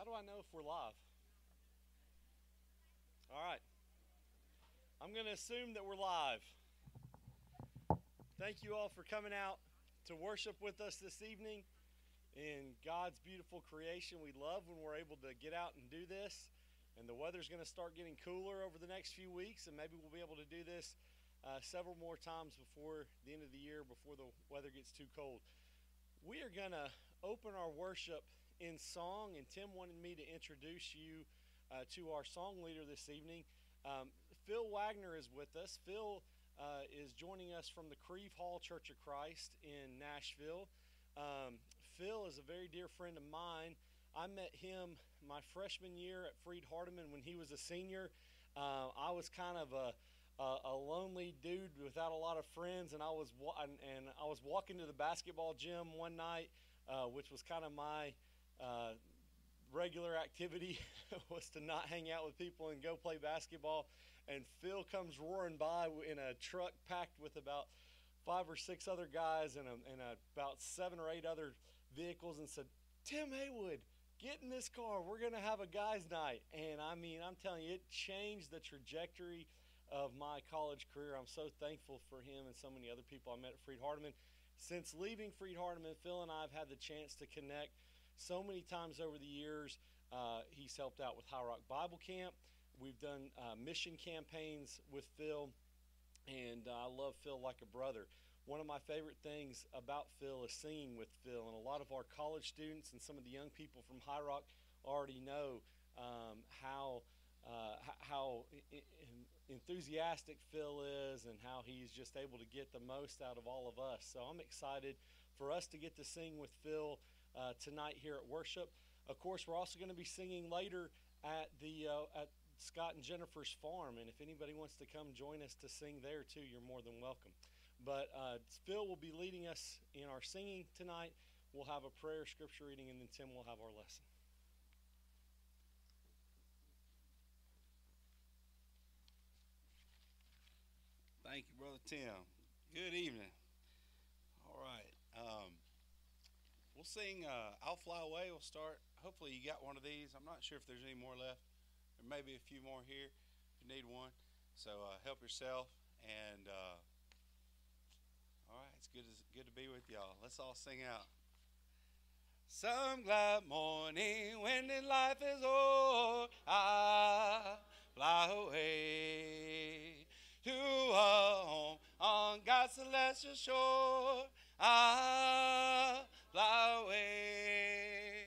do I know if we're live? All right. I'm going to assume that we're live. Thank you all for coming out to worship with us this evening in God's beautiful creation. We love when we're able to get out and do this. And the weather's going to start getting cooler over the next few weeks, and maybe we'll be able to do this several more times before the end of the year, before the weather gets too cold. We are going to open our worship in song, and Tim wanted me to introduce you to our song leader this evening. Phil Wagner is with us. Phil is joining us from the Creve Hall Church of Christ in Nashville. Phil is a very dear friend of mine. I met him my freshman year at Freed-Hardeman when he was a senior. I was kind of a lonely dude without a lot of friends, and I was walking to the basketball gym one night, which was kind of my regular activity was to not hang out with people and go play basketball. And Phil comes roaring by in a truck packed with about 5 or 6 other guys and about 7 or 8 other vehicles, and said, "Tim Haywood, get in this car. We're going to have a guys' night." And I mean, I'm telling you, it changed the trajectory of my college career. I'm so thankful for him and so many other people I met at Freed-Hardeman. Since leaving Freed-Hardeman, Phil and I have had the chance to connect so many times over the years. He's helped out with High Rock Bible Camp. We've done mission campaigns with Phil, and I love Phil like a brother. One of my favorite things about Phil is singing with Phil, and a lot of our college students and some of the young people from High Rock already know how enthusiastic Phil is and how he's just able to get the most out of all of us. So I'm excited for us to get to sing with Phil tonight here at worship. Of course, we're also going to be singing later at at Scott and Jennifer's farm, and if anybody wants to come join us to sing there too, you're more than welcome. But Phil will be leading us in our singing tonight. We'll have a prayer, scripture reading, and then Tim will have our lesson. Thank you, Brother Tim. Good evening. All right. We'll sing I'll Fly Away. We'll start. Hopefully you got one of these. I'm not sure if there's any more left. There may be a few more here if you need one. So help yourself. And all right, it's good to be with y'all. Let's all sing out. Some glad morning when in life is o'er, I'll fly away to a home on God's celestial shore. I'll fly away.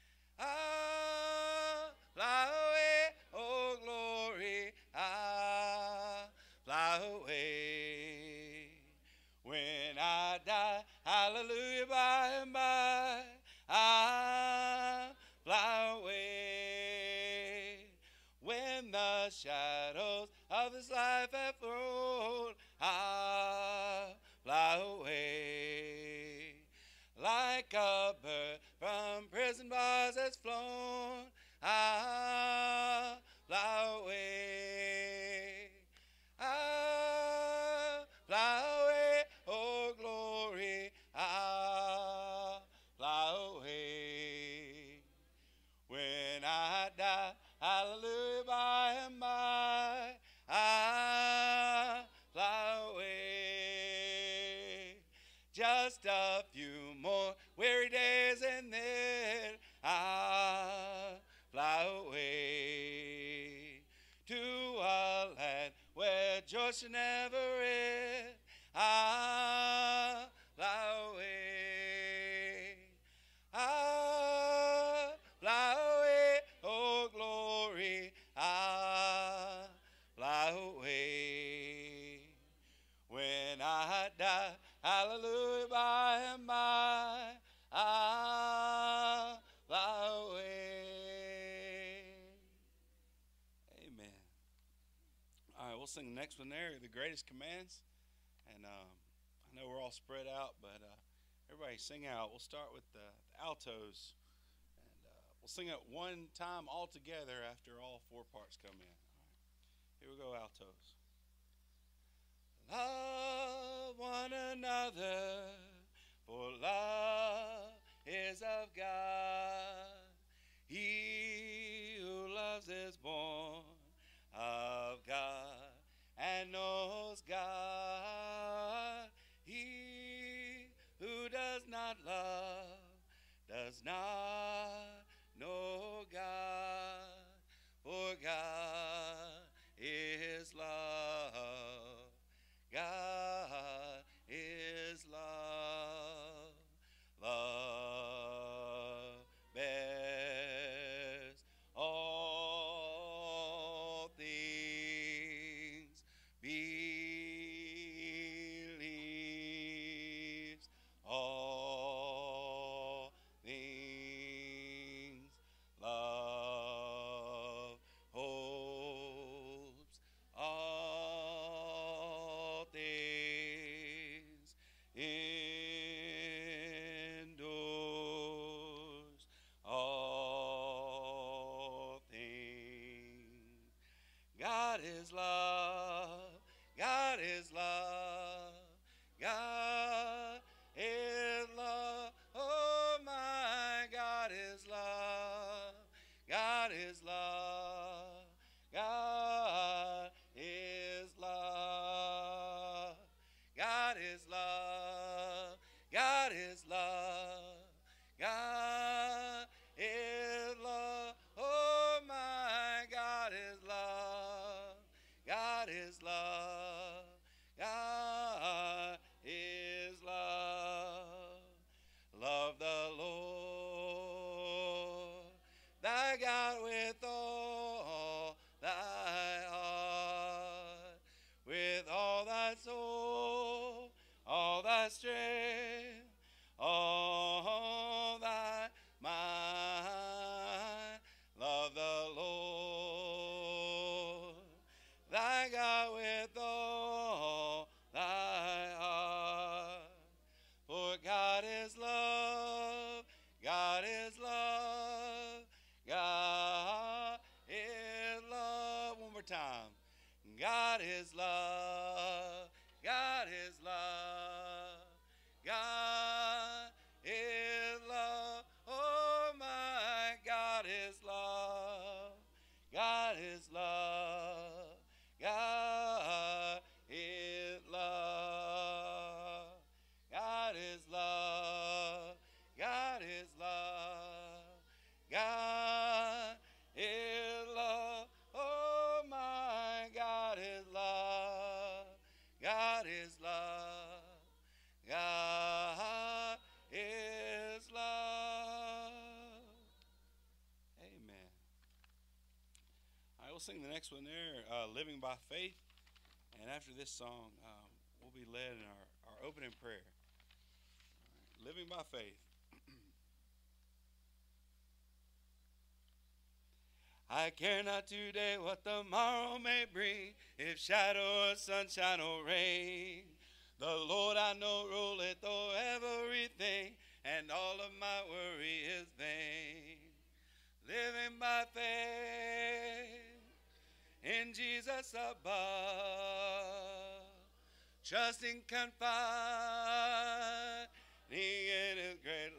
I'll fly away, oh glory. I'll fly away. When I die, hallelujah, by and by, I'll fly away. When the shadows of this life have thrown, I'll fly away. Like a bird from prison bars has flown, I'll fly away. I'll fly away, oh glory, I'll fly away. When I die, hallelujah, by and by, I'll fly away. Just a few more weary days and then I'll fly away to a land where joy shall never end. I'll fly away. I'll fly away, oh glory, I'll fly away. When I die, hallelujah, by and by, I'll fly away. Amen. All right, we'll sing the next one there, The Greatest Commands. And I know we're all spread out, but everybody sing out. We'll start with the altos. And we'll sing it one time all together after all 4 parts come in. All right. Here we go, altos. Love one another, for love is of God. He is born of God and knows God. He who does not love does not know God, for God is love. God is love. Love bears all things, believes all things, love hopes all things, endures all things. God is love. God is love. God is love. Oh my, God is love. God is love. God is love. God is love. God is love. God is love. Oh my, God is love. God is love. God is love. Love the Lord thy God with all thy heart, with all thy soul, all thy strength, all thy mind. Love the Lord thy God with all thy heart. For God is love, God is love, God is love. One more time. God is love, God is love, God is love. Oh my, God is love, God is love, God is love, God is love, God is love, God is love. Oh my, God is love, God is love, God is love. Amen. I will sing the next one there, Living by Faith. And after this song, we'll be led in our opening prayer. Right. Living by Faith. I care not today what the morrow may bring, if shadow or sunshine or rain. The Lord I know ruleth o'er everything, and all of my worry is vain. Living by faith in Jesus above, trusting, confiding in his great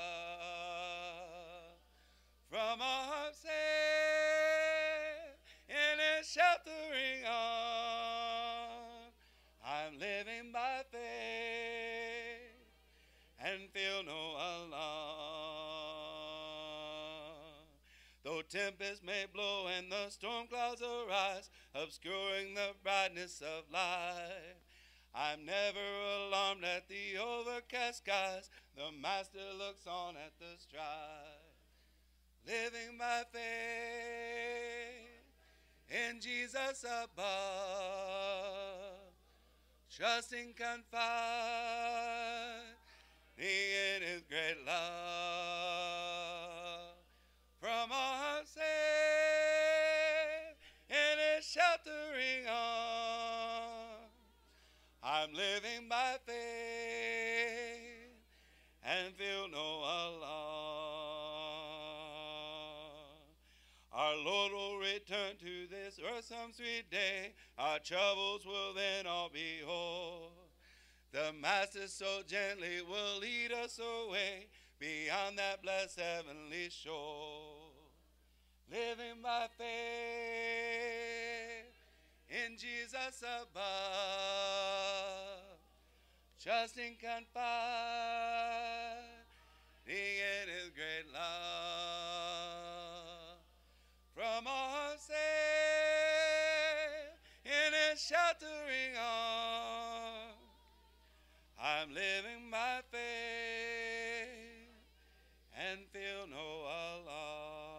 love. From all hearts safe in his sheltering arms, I'm living by faith and feel no alarm. Though tempests may blow and the storm clouds arise, obscuring the brightness of light, I'm never alarmed at the overcast skies. The Master looks on at the strife. Living by faith in Jesus above, trusting, confiding in his great love. From all hearts safe in his sheltering arms, I'm living by faith and feel no alarm. Our Lord will return to this earth some sweet day. Our troubles will then all be o'er. The Master so gently will lead us away beyond that blessed heavenly shore. living by faith in Jesus above, trusting, confiding in His great love. From all safe in His sheltering arms, I'm living by faith and feel no alarm.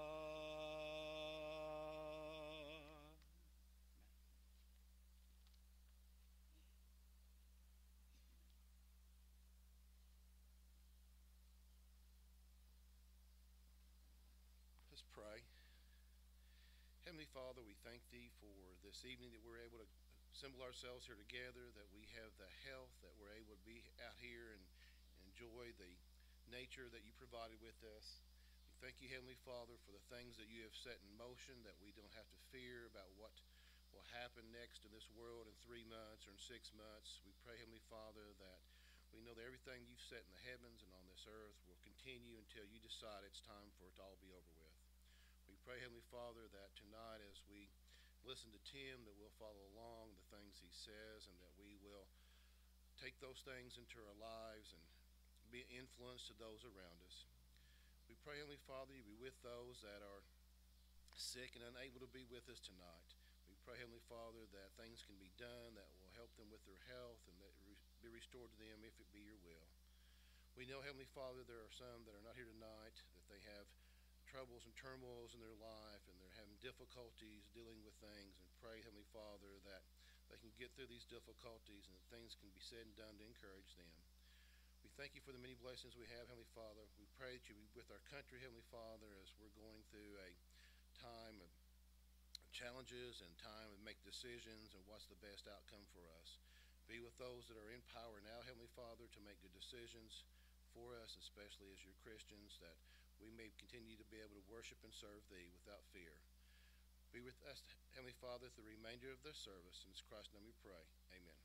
Let's pray. Heavenly Father, we thank Thee for this evening that we're able to assemble ourselves here together, that we have the health, that we're able to be out here and enjoy the nature that You provided with us. We thank You, Heavenly Father, for the things that You have set in motion, that we don't have to fear about what will happen next in this world in 3 months or in 6 months. We pray, Heavenly Father, that we know that everything You've set in the heavens and on this earth will continue until You decide it's time for it to all be over with. We pray, Heavenly Father, that tonight as we listen to Tim, that we'll follow along the things he says, and that we will take those things into our lives and be an influence to those around us. We pray, Heavenly Father, You be with those that are sick and unable to be with us tonight. We pray, Heavenly Father, that things can be done that will help them with their health and that be restored to them if it be Your will. We know, Heavenly Father, there are some that are not here tonight, that they have troubles and turmoils in their life, and they're having difficulties dealing with things, and pray, Heavenly Father, that they can get through these difficulties and that things can be said and done to encourage them. We thank You for the many blessings we have, Heavenly Father. We pray that You be with our country, Heavenly Father, as we're going through a time of challenges and time to make decisions and what's the best outcome for us. Be with those that are in power now, Heavenly Father, to make good decisions for us, especially as Your Christians, that we may continue to be able to worship and serve Thee without fear. Be with us, Heavenly Father, through the remainder of this service. In Christ's name we pray. Amen.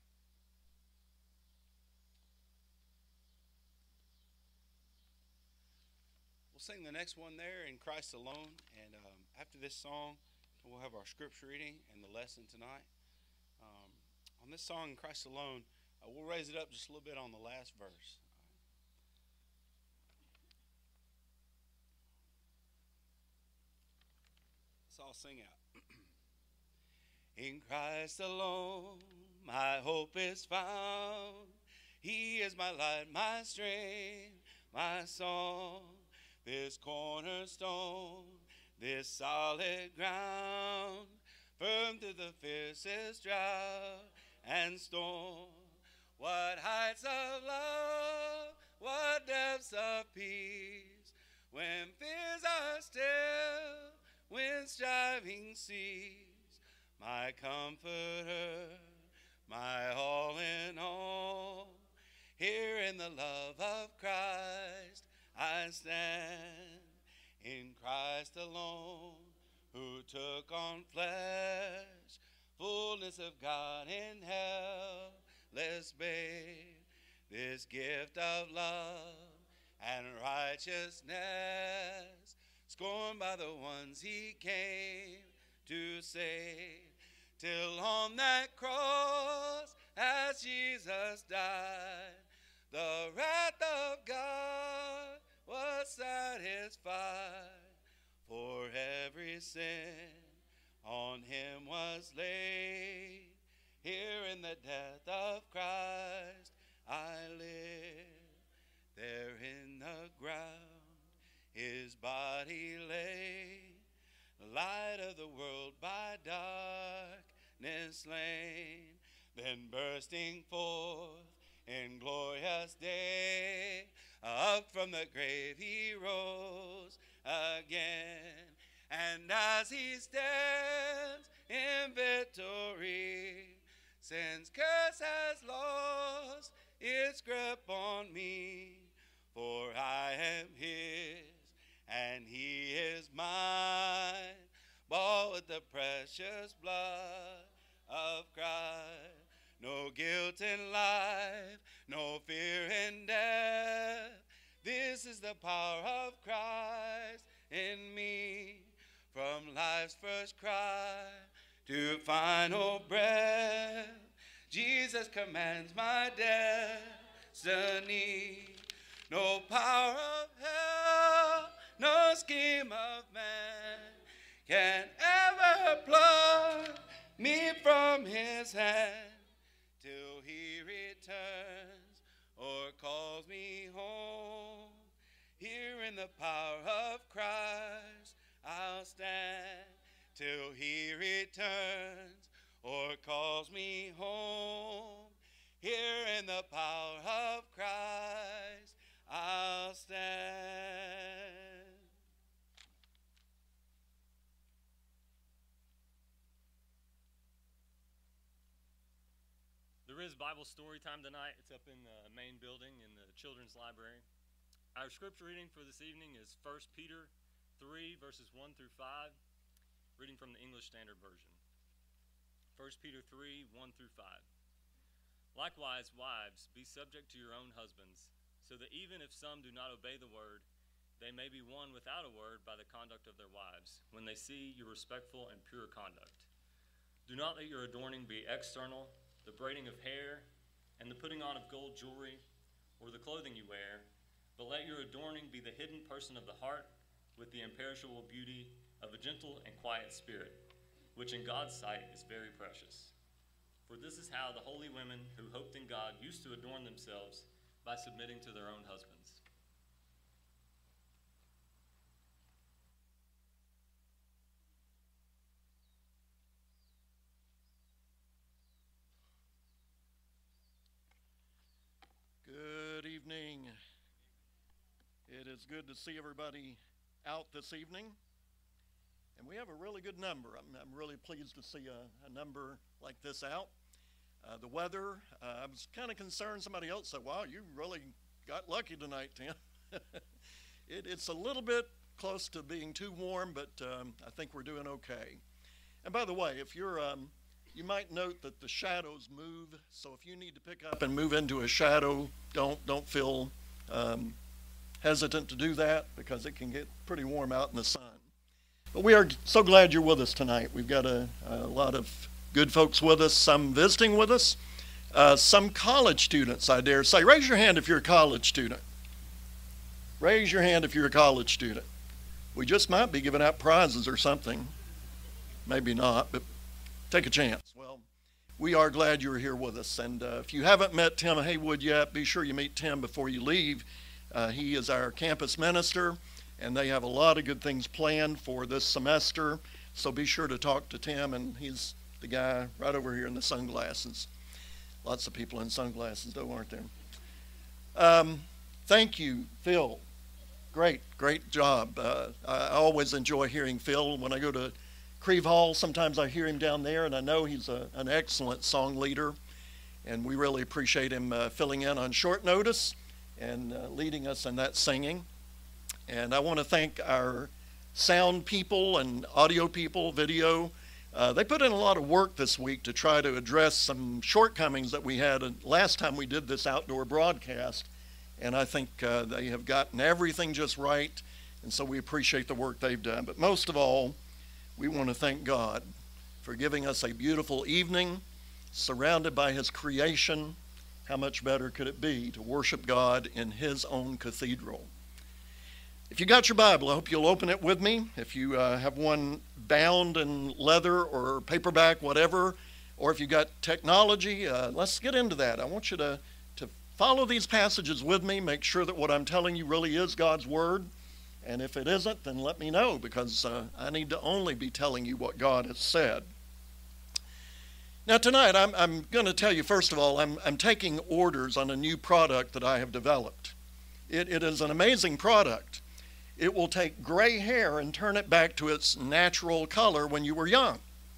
We'll sing the next one there, In Christ Alone, and after this song, we'll have our scripture reading and the lesson tonight. On this song, In Christ Alone, we'll raise it up just a little bit on the last verse. I'll sing out. In Christ alone, my hope is found. He is my light, my strength, my song. This cornerstone, this solid ground, firm through the fiercest drought and storm. What heights of love, what depths of peace, when fears are still, when striving cease, my comforter, my all in all. Here in the love of Christ I stand, in Christ alone, who took on flesh, fullness of God in helpless babe, this gift of love and righteousness, scorned by the ones He came to save, till on that cross, as Jesus died, the wrath of God was satisfied. For every sin on Him was laid. Here in the death of Christ I live. There in the ground His body lay, light of the world by darkness slain, then bursting forth in glorious day, up from the grave He rose again. And as He stands in victory, sin's curse has lost its grip on me, for I am His and He is mine, bought with the precious blood of Christ. No guilt in life, no fear in death. This is the power of Christ in me. From life's first cry to final breath, Jesus commands my destiny. No power of hell, no scheme of man can ever pluck me from his hand till he returns or calls me home. Here in the power of Christ I'll stand till he returns or calls me home. Here in the power of Christ I'll stand. There is Bible story time tonight. It's up in the main building in the children's library. Our scripture reading for this evening is 1 Peter 3, verses 1 through 5, reading from the English Standard Version. 1 Peter 3, 1 through 5. Likewise, wives, be subject to your own husbands, so that even if some do not obey the word, they may be won without a word by the conduct of their wives, when they see your respectful and pure conduct. Do not let your adorning be external, the braiding of hair, and the putting on of gold jewelry, or the clothing you wear, but let your adorning be the hidden person of the heart, with the imperishable beauty of a gentle and quiet spirit, which in God's sight is very precious. For this is how the holy women who hoped in God used to adorn themselves, by submitting to their own husbands. Good evening. It is good to see everybody out this evening. And we have a really good number. I'm really pleased to see a number like this out. The weather, I was kind of concerned. Somebody else said, wow, you really got lucky tonight, Tim. It's a little bit close to being too warm, but I think we're doing okay. And by the way, if you're, you might note that the shadows move. So if you need to pick up and move into a shadow, don't feel hesitant to do that, because it can get pretty warm out in the sun. But we are so glad you're with us tonight. We've got a lot of good folks with us, some visiting with us, some college students, I dare say. Raise your hand if you're a college student. Raise your hand if you're a college student. We just might be giving out prizes or something. Maybe not, but take a chance. Well, we are glad you're here with us. And if you haven't met Tim Haywood yet, be sure you meet Tim before you leave. He is our campus minister, and they have a lot of good things planned for this semester. So be sure to talk to Tim, and he's the guy right over here in the sunglasses. Lots of people in sunglasses, though, aren't there? Thank you, Phil. Great job. I always enjoy hearing Phil. When I go to Creve Hall, sometimes I hear him down there, and I know he's an excellent song leader, and we really appreciate him filling in on short notice and leading us in that singing. And I want to thank our sound people and audio people, video. They put in a lot of work this week to try to address some shortcomings that we had last time we did this outdoor broadcast. And I think they have gotten everything just right. And so we appreciate the work they've done. But most of all, we want to thank God for giving us a beautiful evening surrounded by his creation. How much better could it be to worship God in his own cathedral? If you got your Bible, I hope you'll open it with me. If you have one bound in leather or paperback, whatever, or if you got technology, let's get into that. I want you to follow these passages with me. Make sure that what I'm telling you really is God's Word. And if it isn't, then let me know, because I need to only be telling you what God has said. Now tonight, I'm going to tell you, first of all, I'm taking orders on a new product that I have developed. It is an amazing product. It will take gray hair and turn it back to its natural color when you were young.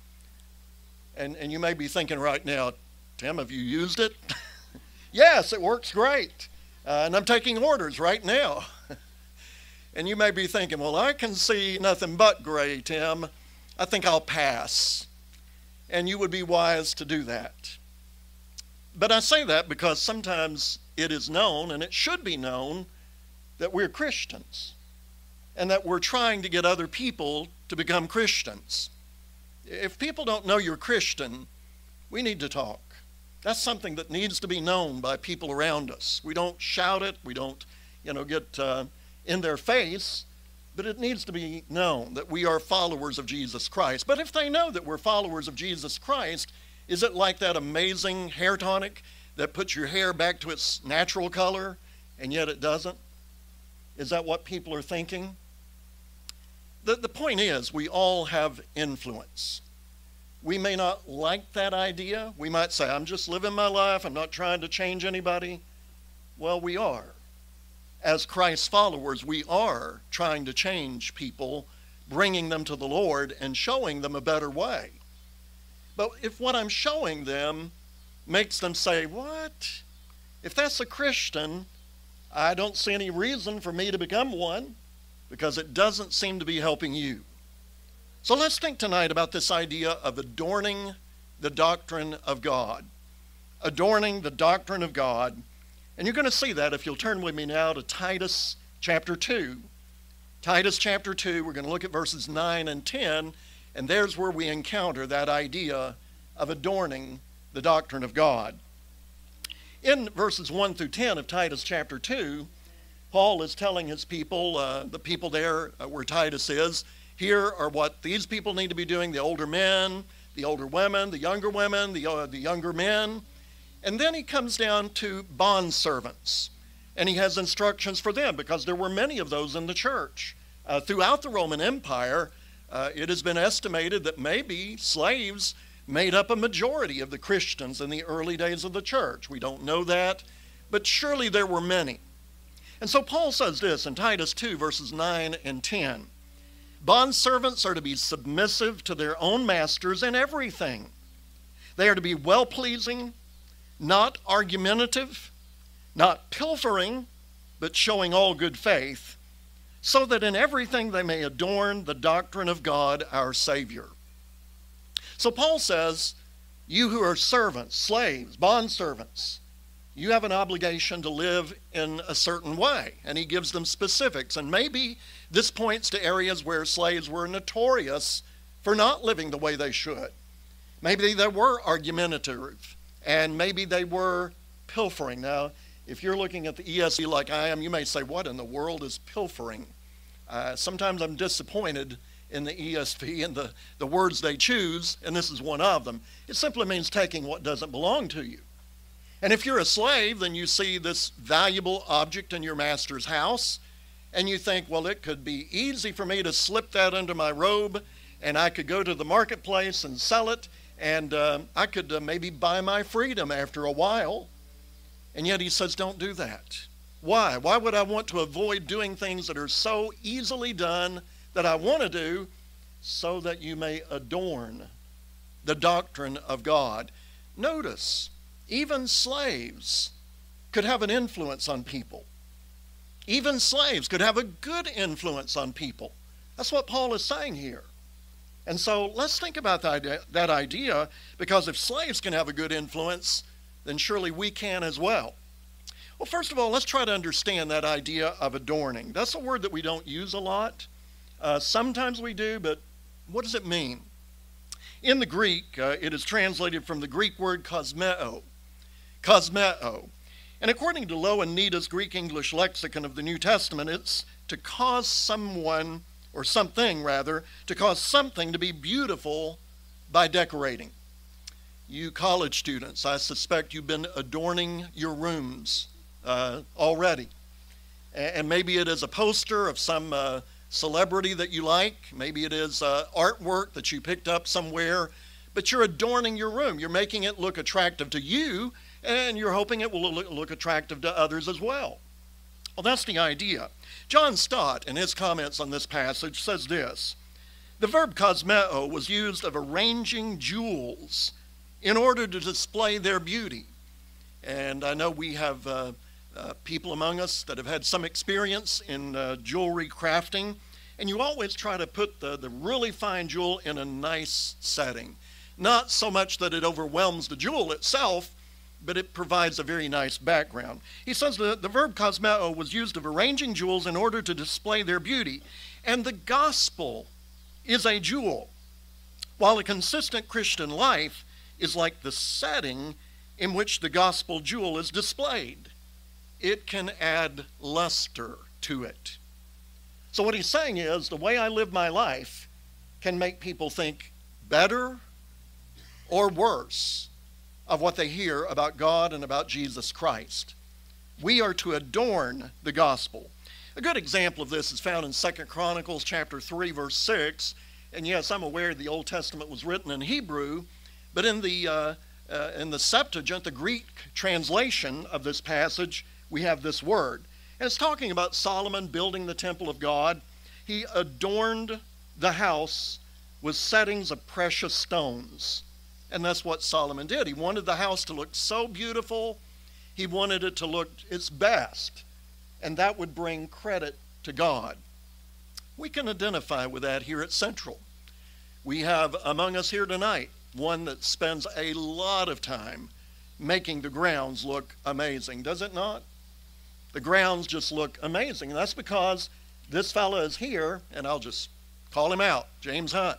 And you may be thinking right now, Tim, have you used it? Yes, it works great. And I'm taking orders right now. And you may be thinking, well, I can see nothing but gray, Tim. I think I'll pass. And you would be wise to do that. But I say that because sometimes it is known, and it should be known, that we're Christians. and that we're trying to get other people to become Christians. If people don't know you're Christian, we need to talk. That's something that needs to be known by people around us. We don't shout it, we don't, get in their face, but it needs to be known that we are followers of Jesus Christ. But if they know that we're followers of Jesus Christ, is it like that amazing hair tonic that puts your hair back to its natural color, and yet it doesn't? Is that what people are thinking? The point is, we all have influence. We may not like that idea. We might say, I'm just living my life. I'm not trying to change anybody. Well, we are. As Christ's followers, we are trying to change people, bringing them to the Lord and showing them a better way. But if what I'm showing them makes them say, what? If that's a Christian, I don't see any reason for me to become one, because it doesn't seem to be helping you. So let's think tonight about this idea of adorning the doctrine of God. Adorning the doctrine of God. And you're going to see that if you'll turn with me now to Titus chapter 2. Titus chapter 2, we're going to look at verses 9 and 10, and there's where we encounter that idea of adorning the doctrine of God. In verses 1 through 10 of Titus chapter 2, Paul is telling his people, the people there where Titus is, here are what these people need to be doing, the older men, the older women, the younger women, the younger men. And then he comes down to bondservants, and he has instructions for them, because there were many of those in the church. Throughout the Roman Empire, it has been estimated that maybe slaves made up a majority of the Christians in the early days of the church. We don't know that, but surely there were many. And so Paul says this in Titus 2, verses 9 and 10. Bondservants are to be submissive to their own masters in everything. They are to be well-pleasing, not argumentative, not pilfering, but showing all good faith, so that in everything they may adorn the doctrine of God our Savior. So Paul says, you who are servants, slaves, bondservants, you have an obligation to live in a certain way. And he gives them specifics. And maybe this points to areas where slaves were notorious for not living the way they should. Maybe they were argumentative, and maybe they were pilfering. Now, if you're looking at the ESV like I am, you may say, what in the world is pilfering? Sometimes I'm disappointed in the ESV and the words they choose, and this is one of them. It simply means taking what doesn't belong to you. And if you're a slave, then you see this valuable object in your master's house, and you think, well, it could be easy for me to slip that under my robe, and I could go to the marketplace and sell it, and I could maybe buy my freedom after a while. And yet he says, don't do that. Why? Why would I want to avoid doing things that are so easily done that I want to do, so that you may adorn the doctrine of God? Notice, even slaves could have an influence on people. Even slaves could have a good influence on people. That's what Paul is saying here. And so let's think about that idea, because if slaves can have a good influence, then surely we can as well. Well, first of all, let's try to understand that idea of adorning. That's a word that we don't use a lot. Sometimes we do, but what does it mean? In the Greek, it is translated from the Greek word kosmeo. Kosmeo. And according to Lowe and Nita's Greek-English lexicon of the New Testament, it's to cause someone, or something rather, to cause something to be beautiful by decorating. You college students, I suspect you've been adorning your rooms already. And maybe it is a poster of some celebrity that you like. Maybe it is artwork that you picked up somewhere. But you're adorning your room. You're making it look attractive to you, and you're hoping it will look attractive to others as well. Well, that's the idea. John Stott, in his comments on this passage, says this: the verb kosmeo was used of arranging jewels in order to display their beauty. And I know we have people among us that have had some experience in jewelry crafting, and you always try to put the really fine jewel in a nice setting. Not so much that it overwhelms the jewel itself, but it provides a very nice background. He says the verb cosmeo was used of arranging jewels in order to display their beauty. And the gospel is a jewel. While a consistent Christian life is like the setting in which the gospel jewel is displayed, it can add luster to it. So what he's saying is the way I live my life can make people think better or worse of what they hear about God and about Jesus Christ. We are to adorn the gospel. A good example of this is found in 2 Chronicles chapter 3, verse 6. And yes, I'm aware the Old Testament was written in Hebrew, but in the Septuagint, the Greek translation of this passage, we have this word. And it's talking about Solomon building the temple of God. He adorned the house with settings of precious stones. And that's what Solomon did. He wanted the house to look so beautiful. He wanted it to look its best. And that would bring credit to God. We can identify with that here at Central. We have among us here tonight one that spends a lot of time making the grounds look amazing, does it not? The grounds just look amazing. And that's because this fella is here, and I'll just call him out, James Hunt.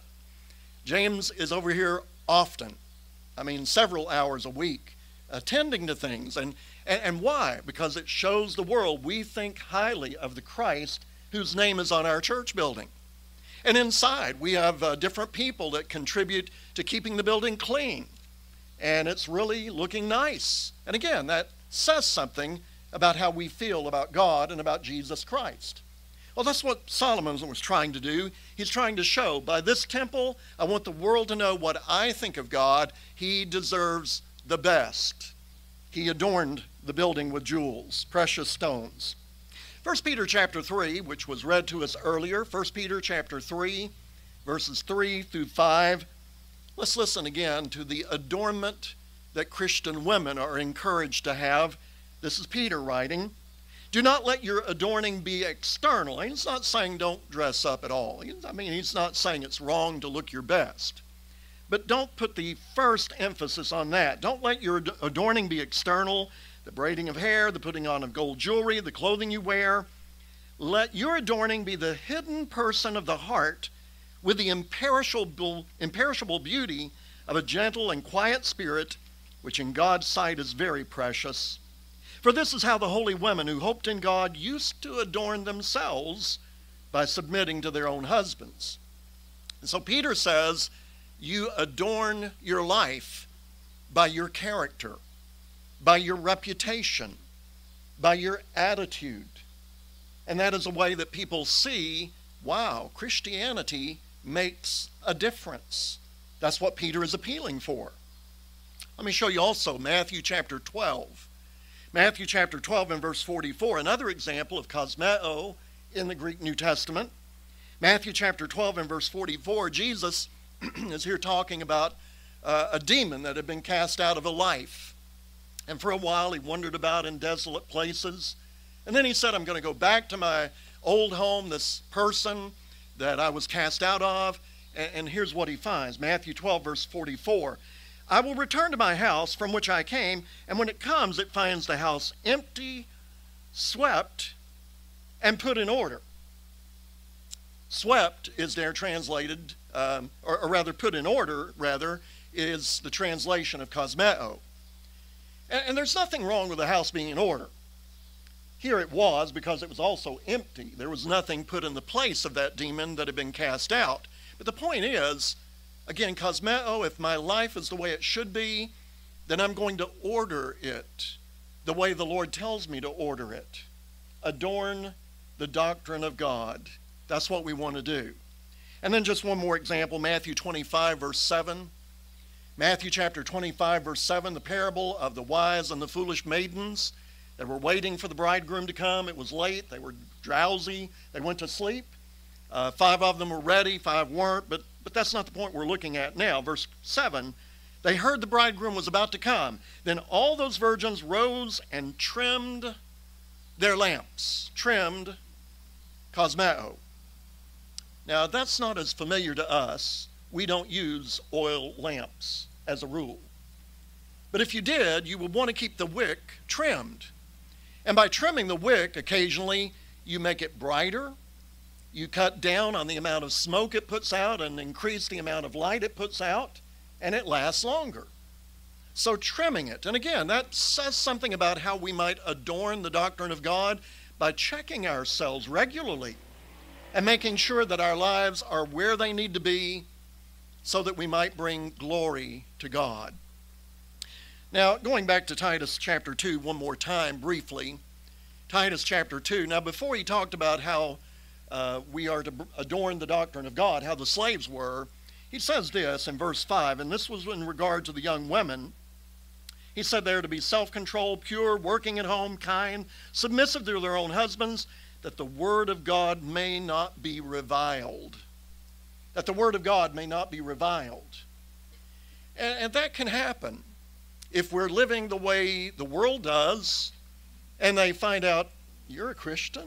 James is over here often. I mean, several hours a week, attending to things. And why? Because it shows the world we think highly of the Christ whose name is on our church building. And inside, we have different people that contribute to keeping the building clean. And it's really looking nice. And again, that says something about how we feel about God and about Jesus Christ. Well, that's what Solomon was trying to do. He's trying to show, by this temple, I want the world to know what I think of God. He deserves the best. He adorned the building with jewels, precious stones. 1 Peter chapter 3, which was read to us earlier, 1 Peter chapter 3, verses 3 through 5. Let's listen again to the adornment that Christian women are encouraged to have. This is Peter writing. Do not let your adorning be external. He's not saying don't dress up at all. I mean, he's not saying it's wrong to look your best. But don't put the first emphasis on that. Don't let your adorning be external, the braiding of hair, the putting on of gold jewelry, the clothing you wear. Let your adorning be the hidden person of the heart with the imperishable beauty of a gentle and quiet spirit, which in God's sight is very precious. For this is how the holy women who hoped in God used to adorn themselves by submitting to their own husbands. And so Peter says, you adorn your life by your character, by your reputation, by your attitude. And that is a way that people see, wow, Christianity makes a difference. That's what Peter is appealing for. Let me show you also Matthew chapter 12. Matthew chapter 12 and verse 44, another example of cosmeo in the Greek New Testament. Matthew chapter 12 and verse 44, Jesus is here talking about a demon that had been cast out of a life. And for a while he wandered about in desolate places. And then he said, I'm going to go back to my old home, this person that I was cast out of. And here's what he finds. Matthew 12 verse 44. I will return to my house from which I came, and when it comes, it finds the house empty, swept, and put in order. Swept is there translated, or rather put in order, rather, is the translation of cosmeo. And there's nothing wrong with the house being in order. Here it was because it was also empty. There was nothing put in the place of that demon that had been cast out. But the point is, again, cosmeo, if my life is the way it should be, then I'm going to order it the way the Lord tells me to order it. Adorn the doctrine of God. That's what we want to do. And then just one more example, Matthew 25, verse 7. Matthew chapter 25, verse 7, the parable of the wise and the foolish maidens that were waiting for the bridegroom to come. It was late. They were drowsy. They went to sleep. 5 of them were ready, 5 weren't, but that's not the point we're looking at now. Verse 7, they heard the bridegroom was about to come. Then all those virgins rose and trimmed their lamps. Trimmed, cosmeo. Now, that's not as familiar to us. We don't use oil lamps as a rule. But if you did, you would want to keep the wick trimmed. And by trimming the wick, occasionally you make it brighter. You cut down on the amount of smoke it puts out and increase the amount of light it puts out, and it lasts longer. So trimming it, and again, that says something about how we might adorn the doctrine of God by checking ourselves regularly and making sure that our lives are where they need to be so that we might bring glory to God. Now, going back to Titus chapter 2 one more time briefly, Titus chapter 2. Now, before he talked about how we are to adorn the doctrine of God, how the slaves were, he says this in verse 5, and this was in regard to the young women. He said they are to be self-controlled, pure, working at home, kind, submissive to their own husbands, that the word of God may not be reviled. That the word of God may not be reviled. And that can happen if we're living the way the world does, and they find out, you're a Christian?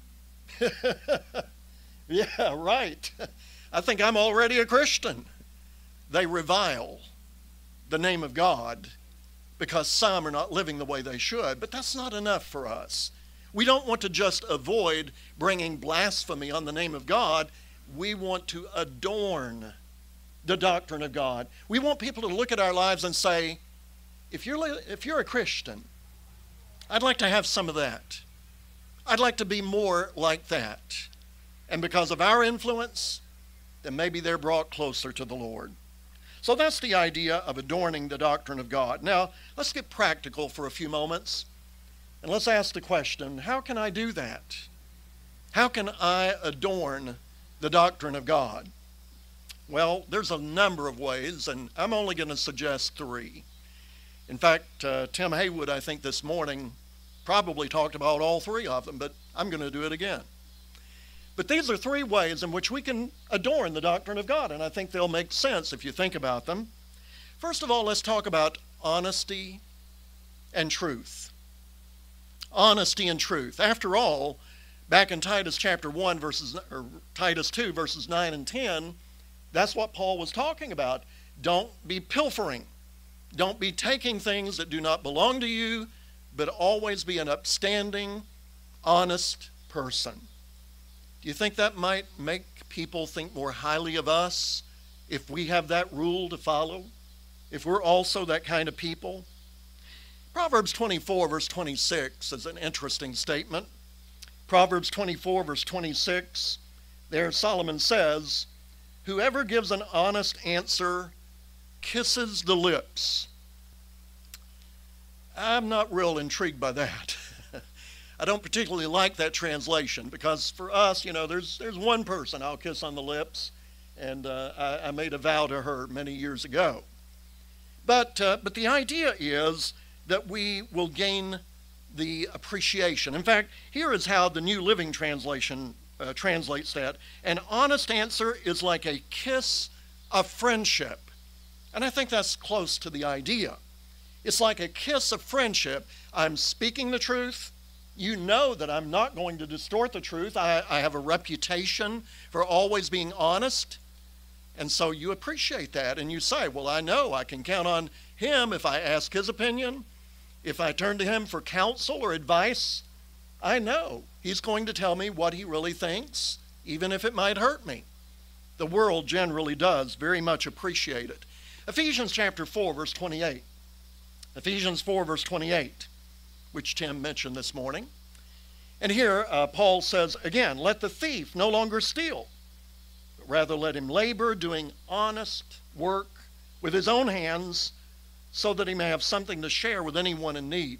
Yeah, right. I think I'm already a Christian. They revile the name of God because some are not living the way they should. But that's not enough for us. We don't want to just avoid bringing blasphemy on the name of God. We want to adorn the doctrine of God. We want people to look at our lives and say, if you're a Christian, I'd like to have some of that. I'd like to be more like that. And because of our influence, then maybe they're brought closer to the Lord. So that's the idea of adorning the doctrine of God. Now, let's get practical for a few moments. And let's ask the question, how can I do that? How can I adorn the doctrine of God? Well, there's a number of ways, and I'm only going to suggest 3. In fact, Tim Haywood, I think this morning, probably talked about all 3 of them, but I'm going to do it again. But these are 3 ways in which we can adorn the doctrine of God, and I think they'll make sense if you think about them. First of all, let's talk about honesty and truth. Honesty and truth. After all, back in Titus chapter 1, Titus 2, verses 9 and 10, that's what Paul was talking about. Don't be pilfering. Don't be taking things that do not belong to you, but always be an upstanding, honest person. Do you think that might make people think more highly of us if we have that rule to follow? If we're also that kind of people? Proverbs 24, verse 26 is an interesting statement. Proverbs 24, verse 26, there Solomon says, whoever gives an honest answer kisses the lips. I'm not real intrigued by that. I don't particularly like that translation because for us, there's one person I'll kiss on the lips, and I made a vow to her many years ago. But the idea is that we will gain the appreciation. In fact, here is how the New Living Translation translates that. An honest answer is like a kiss of friendship. And I think that's close to the idea. It's like a kiss of friendship. I'm speaking the truth. You know that I'm not going to distort the truth. I have a reputation for always being honest. And so you appreciate that. And you say, well, I know I can count on him if I ask his opinion. If I turn to him for counsel or advice, I know he's going to tell me what he really thinks, even if it might hurt me. The world generally does very much appreciate it. Ephesians chapter 4, verse 28. Ephesians 4, verse 28, which Tim mentioned this morning. And here Paul says, again, let the thief no longer steal, but rather let him labor, doing honest work with his own hands, so that he may have something to share with anyone in need.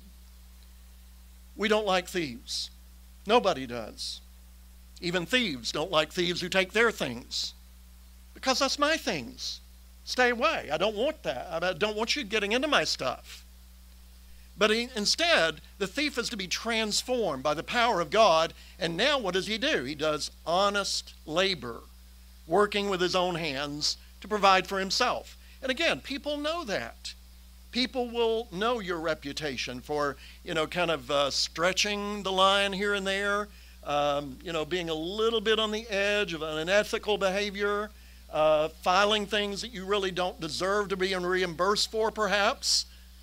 We don't like thieves. Nobody does. Even thieves don't like thieves who take their things, because that's my things. Stay away. I don't want that. I don't want you getting into my stuff. But instead, the thief is to be transformed by the power of God. And now what does he do? He does honest labor, working with his own hands to provide for himself. And again, people know that. People will know your reputation for, kind of stretching the line here and there, being a little bit on the edge of an unethical behavior, filing things that you really don't deserve to be reimbursed for, perhaps.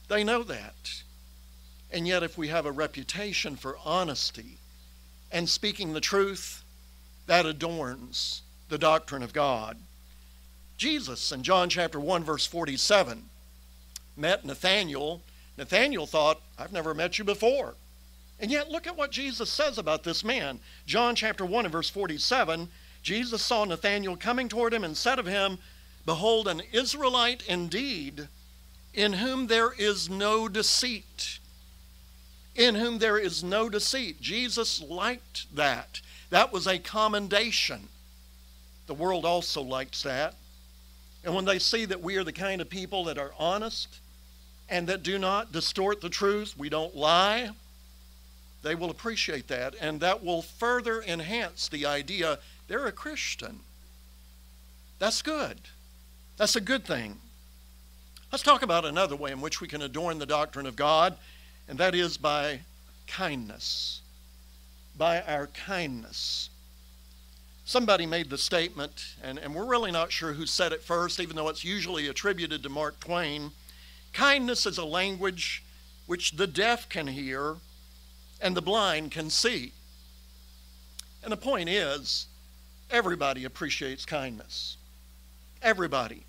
They know that. And yet, if we have a reputation for honesty and speaking the truth, that adorns the doctrine of God. Jesus, in John chapter 1, verse 47, met Nathanael. Nathanael thought, I've never met you before. And yet, look at what Jesus says about this man. John chapter 1 and verse 47, Jesus saw Nathanael coming toward him and said of him, Behold, an Israelite indeed, in whom there is no deceit. In whom there is no deceit. Jesus liked that. That was a commendation. The world also likes that. And when they see that we are the kind of people that are honest and that do not distort the truth, we don't lie, they will appreciate that. And that will further enhance the idea they're a Christian. That's good. That's a good thing. Let's talk about another way in which we can adorn the doctrine of God, and that is by kindness. By our kindness. Somebody made the statement, and we're really not sure who said it first, even though it's usually attributed to Mark Twain. Kindness is a language which the deaf can hear and the blind can see. And the point is, everybody appreciates kindness. Everybody.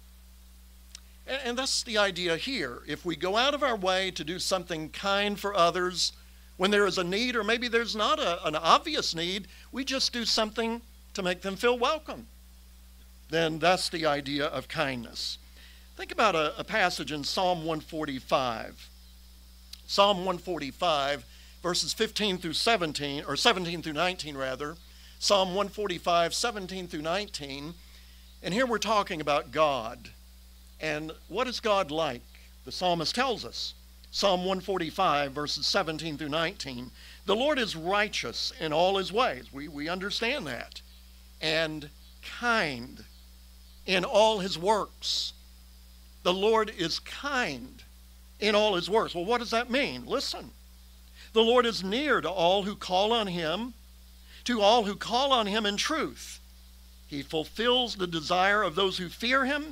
And that's the idea here. If we go out of our way to do something kind for others, when there is a need, or maybe there's not an obvious need, we just do something to make them feel welcome, then that's the idea of kindness. Think about a passage in Psalm 145. Psalm 145, verses 15 through 17, or 17 through 19 rather. Psalm 145, 17 through 19. And here we're talking about God. And what is God like? The psalmist tells us. Psalm 145, verses 17 through 19. The Lord is righteous in all his ways. We understand that. And kind in all his works. The Lord is kind in all his works. Well, what does that mean? Listen. The Lord is near to all who call on him, to all who call on him in truth. He fulfills the desire of those who fear him.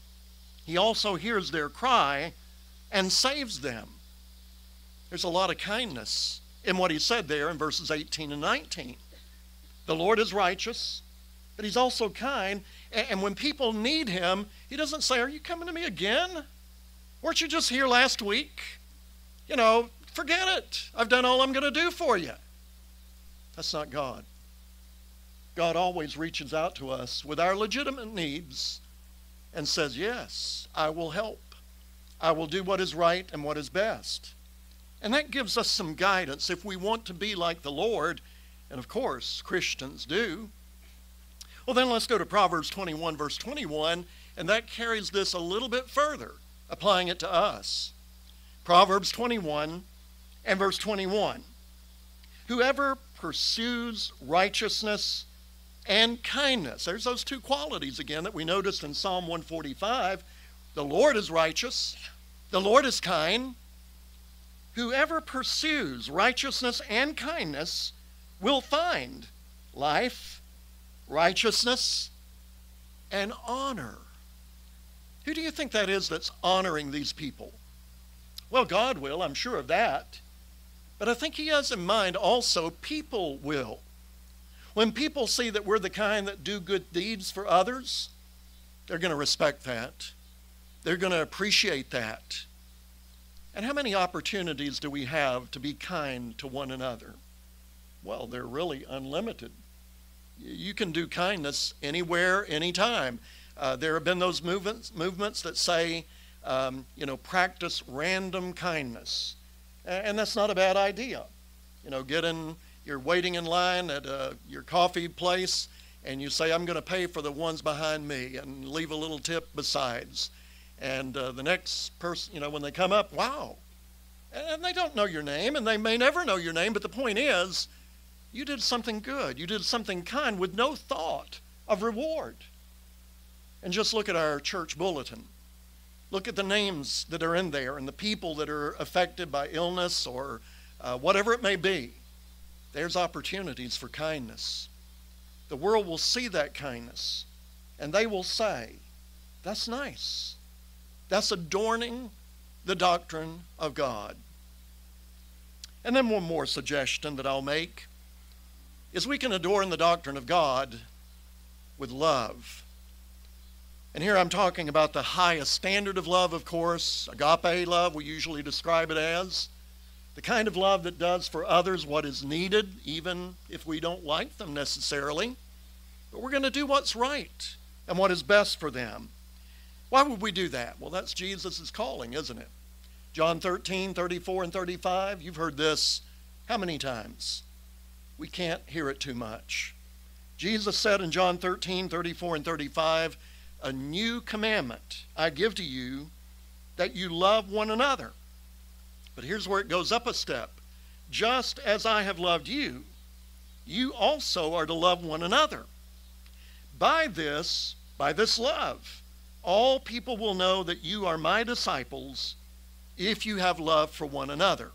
He also hears their cry and saves them. There's a lot of kindness in what he said there in verses 18 and 19. The Lord is righteous, but he's also kind. And when people need him, he doesn't say, are you coming to me again? Weren't you just here last week? You know, forget it. I've done all I'm going to do for you. That's not God. God always reaches out to us with our legitimate needs and says, yes, I will help. I will do what is right and what is best. And that gives us some guidance if we want to be like the Lord, and of course, Christians do. Well, then let's go to Proverbs 21, verse 21, and that carries this a little bit further, applying it to us. Proverbs 21 and verse 21. Whoever pursues righteousness and kindness. There's those two qualities again that we noticed in Psalm 145. The Lord is righteous. The Lord is kind. Whoever pursues righteousness and kindness will find life, righteousness, and honor. Who do you think that is that's honoring these people? Well, God will, I'm sure of that. But I think he has in mind also people will. When people see that we're the kind that do good deeds for others, they're going to respect that. They're going to appreciate that. And how many opportunities do we have to be kind to one another? Well, they're really unlimited. You can do kindness anywhere, anytime. There have been those movements that say, practice random kindness. And that's not a bad idea. You're waiting in line at your coffee place, and you say, I'm going to pay for the ones behind me, and leave a little tip besides. And the next person, when they come up, wow. And they don't know your name, and they may never know your name, but the point is, you did something good. You did something kind with no thought of reward. And just look at our church bulletin. Look at the names that are in there and the people that are affected by illness or whatever it may be. There's opportunities for kindness. The world will see that kindness, and they will say, that's nice. That's adorning the doctrine of God. And then one more suggestion that I'll make is we can adorn the doctrine of God with love. And here I'm talking about the highest standard of love, of course, agape love, we usually describe it as. The kind of love that does for others what is needed, even if we don't like them necessarily. But we're going to do what's right and what is best for them. Why would we do that? Well, that's Jesus' calling, isn't it? John 13, 34, and 35, you've heard this how many times? We can't hear it too much. Jesus said in John 13, 34, and 35, "A new commandment I give to you, that you love one another." But here's where it goes up a step. "Just as I have loved you, you also are to love one another. By this love, all people will know that you are my disciples if you have love for one another."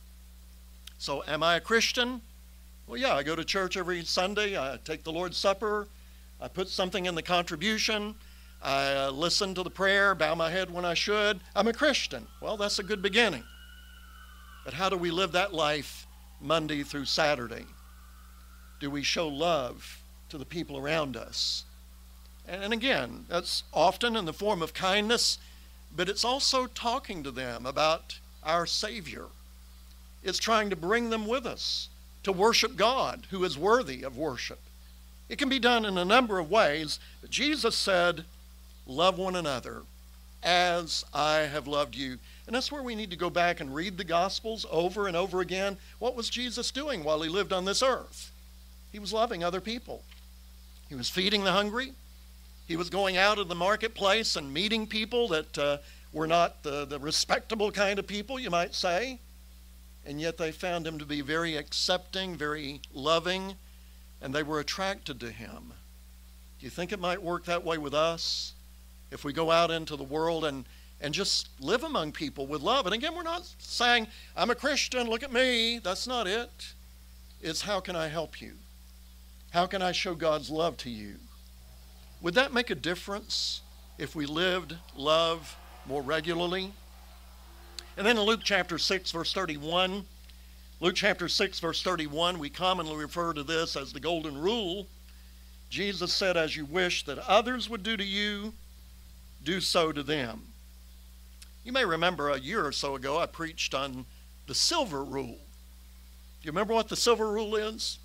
So am I a Christian? Well, yeah, I go to church every Sunday. I take the Lord's Supper. I put something in the contribution. I listen to the prayer, bow my head when I should. I'm a Christian. Well, that's a good beginning. But how do we live that life Monday through Saturday? Do we show love to the people around us? And again, that's often in the form of kindness, but it's also talking to them about our Savior. It's trying to bring them with us to worship God, who is worthy of worship. It can be done in a number of ways, but Jesus said, "Love one another as I have loved you." And that's where we need to go back and read the Gospels over and over again. What was Jesus doing while he lived on this earth? He was loving other people. He was feeding the hungry. He was going out in the marketplace and meeting people that were not the respectable kind of people, you might say. And yet they found him to be very accepting, very loving, and they were attracted to him. Do you think it might work that way with us? If we go out into the world and just live among people with love. And again, we're not saying, "I'm a Christian, look at me." That's not it. It's how can I help you? How can I show God's love to you? Would that make a difference if we lived love more regularly? And then in Luke chapter 6, verse 31, Luke chapter 6, verse 31, we commonly refer to this as the golden rule. Jesus said, "As you wish that others would do to you, do so to them." You may remember a year or so ago, I preached on the silver rule. Do you remember what the silver rule is?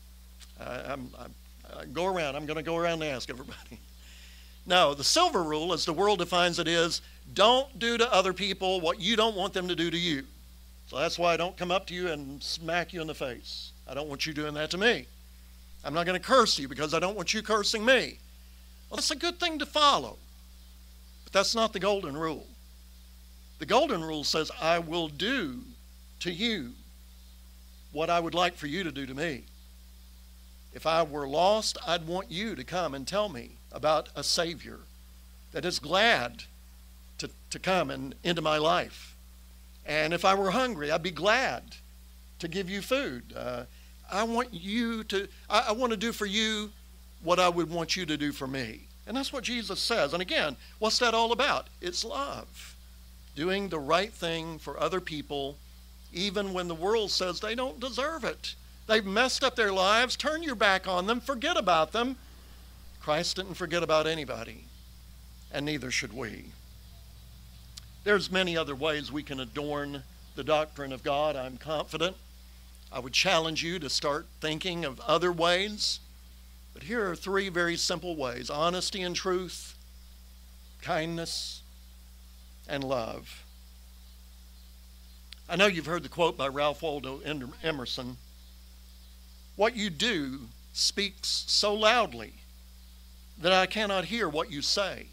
I'm going to go around and ask everybody. No, the silver rule, as the world defines it, is don't do to other people what you don't want them to do to you. So that's why I don't come up to you and smack you in the face. I don't want you doing that to me. I'm not going to curse you because I don't want you cursing me. Well, that's a good thing to follow. But that's not the golden rule. The golden rule says, I will do to you what I would like for you to do to me. If I were lost, I'd want you to come and tell me about a Savior that is glad to come into my life. And if I were hungry, I'd be glad to give you food. I want to do for you what I would want you to do for me. And that's what Jesus says. And again, what's that all about? It's love. Doing the right thing for other people, even when the world says they don't deserve it. They've messed up their lives. Turn your back on them. Forget about them. Christ didn't forget about anybody, and neither should we. There's many other ways we can adorn the doctrine of God, I'm confident. I would challenge you to start thinking of other ways. But here are three very simple ways: honesty and truth, kindness, and love. I know you've heard the quote by Ralph Waldo Emerson. What you do speaks so loudly that I cannot hear what you say.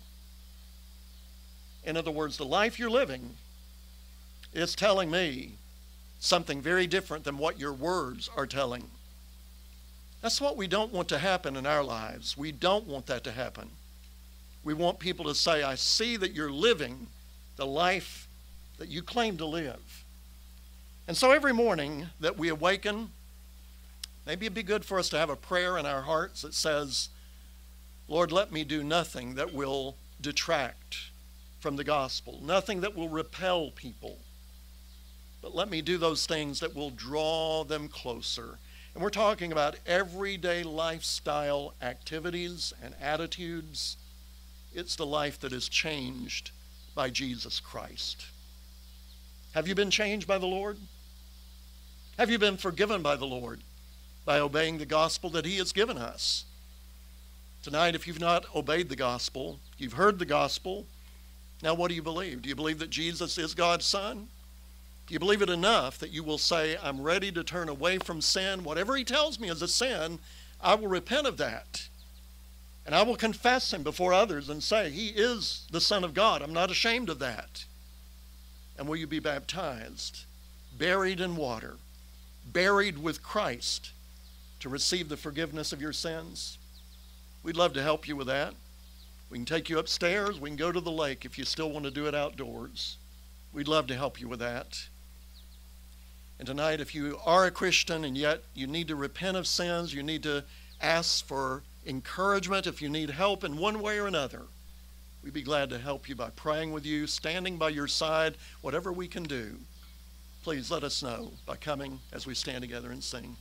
In other words, the life you're living is telling me something very different than what your words are telling. That's what we don't want to happen in our lives. We don't want that to happen. We want people to say, I see that you're living the life that you claim to live. And so every morning that we awaken, maybe it'd be good for us to have a prayer in our hearts that says, Lord, let me do nothing that will detract from the gospel, nothing that will repel people. But let me do those things that will draw them closer. And we're talking about everyday lifestyle activities and attitudes. It's the life that is changed by Jesus Christ. Have you been changed by the Lord? Have you been forgiven by the Lord by obeying the gospel that he has given us? Tonight, if you've not obeyed the gospel, you've heard the gospel, now what do you believe? Do you believe that Jesus is God's Son? Do you believe it enough that you will say, I'm ready to turn away from sin? Whatever he tells me is a sin, I will repent of that. And I will confess him before others and say, he is the Son of God. I'm not ashamed of that. And will you be baptized, buried in water, buried with Christ to receive the forgiveness of your sins? We'd love to help you with that. We can take you upstairs. We can go to the lake if you still want to do it outdoors. We'd love to help you with that. And tonight, if you are a Christian and yet you need to repent of sins, you need to ask for encouragement, if you need help in one way or another, we'd be glad to help you by praying with you, standing by your side, whatever we can do. Please let us know by coming as we stand together and sing.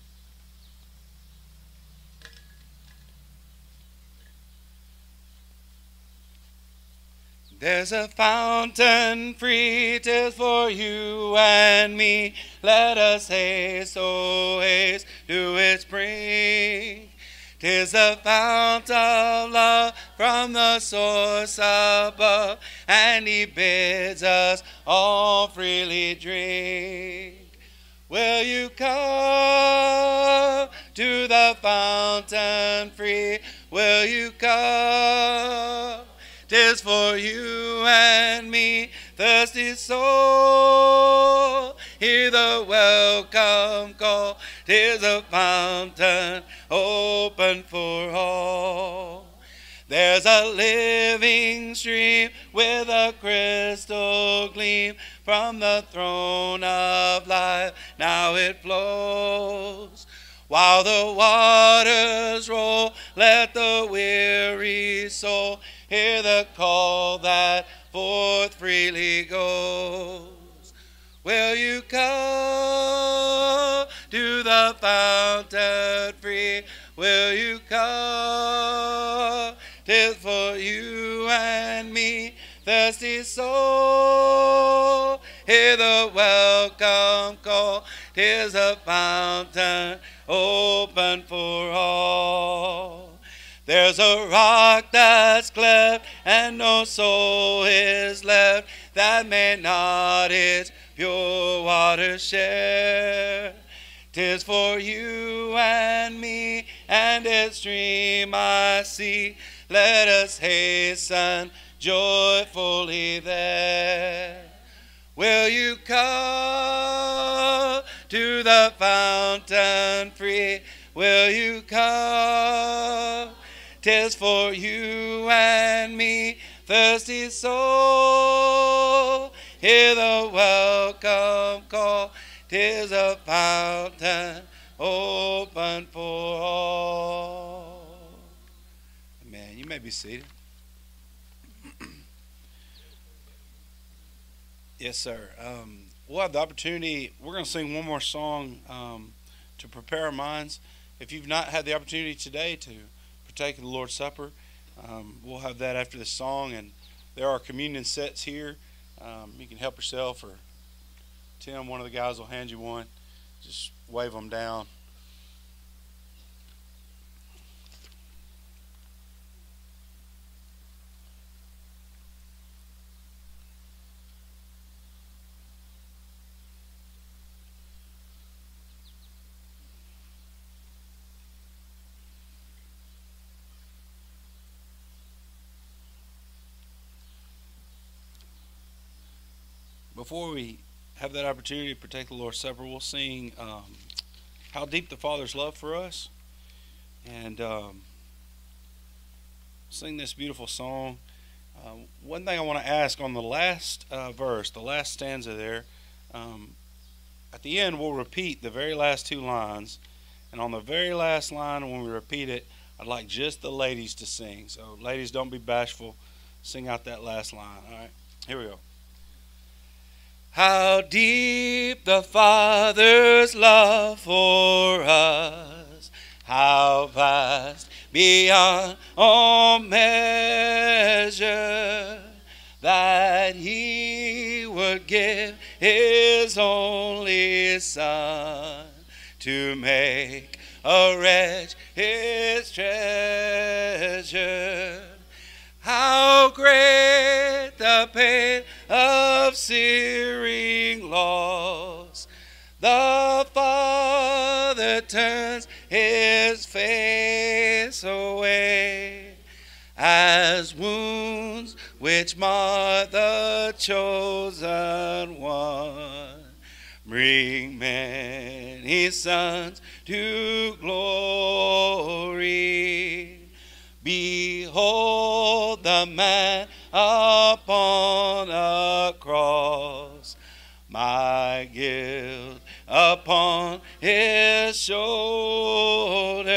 There's a fountain free, 'tis for you and me. Let us haste, oh haste, to its brink. 'Tis the fount of love from the source above, and he bids us all freely drink. Will you come to the fountain free? Will you come? 'Tis for you and me, thirsty soul. Hear the welcome call. 'Tis a fountain open for all. There's a living stream with a crystal gleam from the throne of life. Now it flows. While the waters roll, let the weary soul hear the call that forth freely goes. Will you come to the fountain free? Will you come? 'Tis for you and me, thirsty soul. Hear the welcome call. 'Tis a fountain open for all. There's a rock that's cleft, and no soul is left that may not its pure water share. 'Tis for you and me, and its stream I see. Let us hasten joyfully there. Will you come to the fountain free? Will you come? 'Tis for you and me, thirsty soul. Hear the welcome call. 'Tis a fountain open for all. Amen. You may be seated. Yes, sir. We'll have the opportunity. We're going to sing one more song to prepare our minds. If you've not had the opportunity today to partake of the Lord's Supper, we'll have that after this song. And there are communion sets here. You can help yourself, or Tim, one of the guys, will hand you one. Just wave them down. Before we have that opportunity to partake the Lord's Supper, we'll sing How Deep the Father's Love for Us, and sing this beautiful song. One thing I want to ask on the last verse, the last stanza there, at the end we'll repeat the very last two lines, and on the very last line when we repeat it, I'd like just the ladies to sing. So ladies, don't be bashful. Sing out that last line, all right? Here we go. How deep the Father's love for us, how vast beyond all measure, that He would give His only Son to make a wretch His treasure. How great the pain of searing loss, the Father turns His face away, as wounds which mar the chosen one bring many sons to glory. Behold the man upon a cross, my guilt upon His shoulders.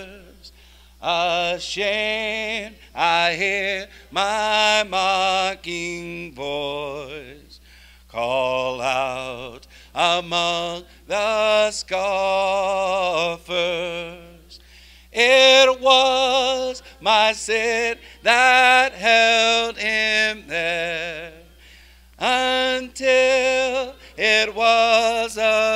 Ashamed, I hear my mocking voice call out among the scoffers. It was my sin that held Him there until it was